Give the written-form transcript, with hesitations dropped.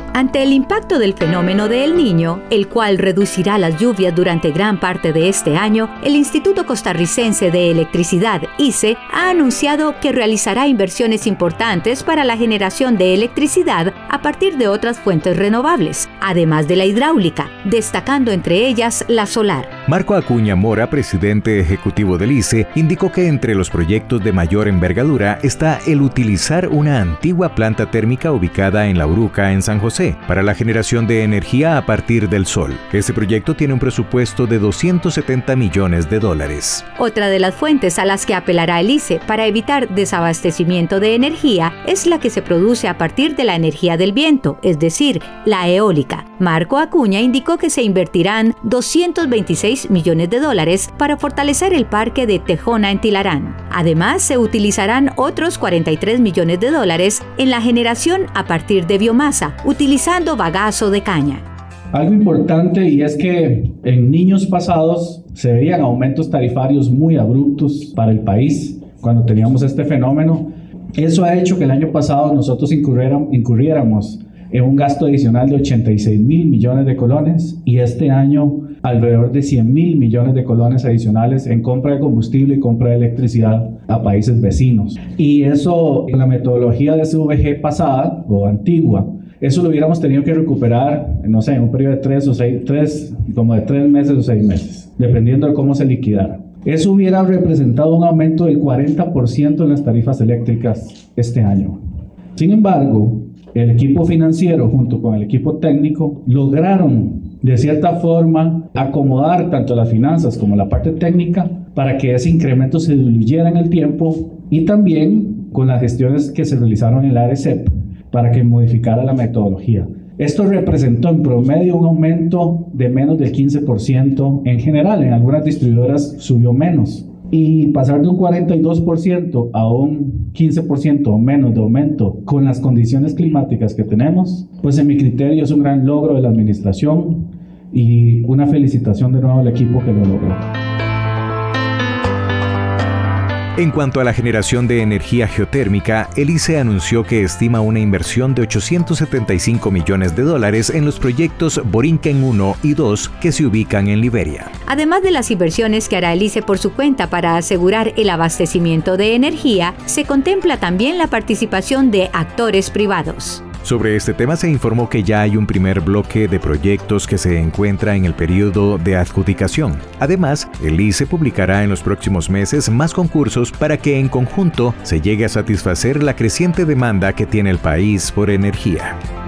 Ante el impacto del fenómeno de El Niño, el cual reducirá las lluvias durante gran parte de este año, el Instituto Costarricense de Electricidad, ICE, ha anunciado que realizará inversiones importantes para la generación de electricidad a partir de otras fuentes renovables, además de la hidráulica, destacando entre ellas la solar. Marco Acuña Mora, presidente ejecutivo del ICE, indicó que entre los proyectos de mayor envergadura está el utilizar una antigua planta térmica ubicada en La Uruca, en San José, para la generación de energía a partir del sol. Este proyecto tiene un presupuesto de $270 millones. Otra de las fuentes a las que apelará el ICE para evitar desabastecimiento de energía es la que se produce a partir de la energía del viento, es decir, la eólica. Marco Acuña indicó que se invertirán $226 millones para fortalecer el parque de Tejona en Tilarán. Además, se utilizarán otros $43 millones en la generación a partir de biomasa, utilizando bagazo de caña. Algo importante, y es que en niños pasados se veían aumentos tarifarios muy abruptos para el país cuando teníamos este fenómeno. Eso ha hecho que el año pasado nosotros incurriéramos en un gasto adicional de 86.000 millones de colones y este año alrededor de 100.000 millones de colones adicionales en compra de combustible y compra de electricidad a países vecinos. Y eso, en la metodología de SVG pasada o antigua, eso lo hubiéramos tenido que recuperar, no sé, en un periodo de 3 meses o 6 meses, dependiendo de cómo se liquidara. Eso hubiera representado un aumento del 40% en las tarifas eléctricas este año. Sin embargo, el equipo financiero junto con el equipo técnico lograron de cierta forma acomodar tanto las finanzas como la parte técnica para que ese incremento se diluyera en el tiempo y también con las gestiones que se realizaron en la ARECEP para que modificara la metodología. Esto representó en promedio un aumento de menos del 15% en general, en algunas distribuidoras subió menos. Y pasar de un 42% a un 15% o menos de aumento con las condiciones climáticas que tenemos, pues en mi criterio es un gran logro de la administración y una felicitación de nuevo al equipo que lo logró. En cuanto a la generación de energía geotérmica, el ICE anunció que estima una inversión de $875 millones en los proyectos Borinquen 1 y 2 que se ubican en Liberia. Además de las inversiones que hará el ICE por su cuenta para asegurar el abastecimiento de energía, se contempla también la participación de actores privados. Sobre este tema se informó que ya hay un primer bloque de proyectos que se encuentra en el periodo de adjudicación. Además, el ICE publicará en los próximos meses más concursos para que en conjunto se llegue a satisfacer la creciente demanda que tiene el país por energía.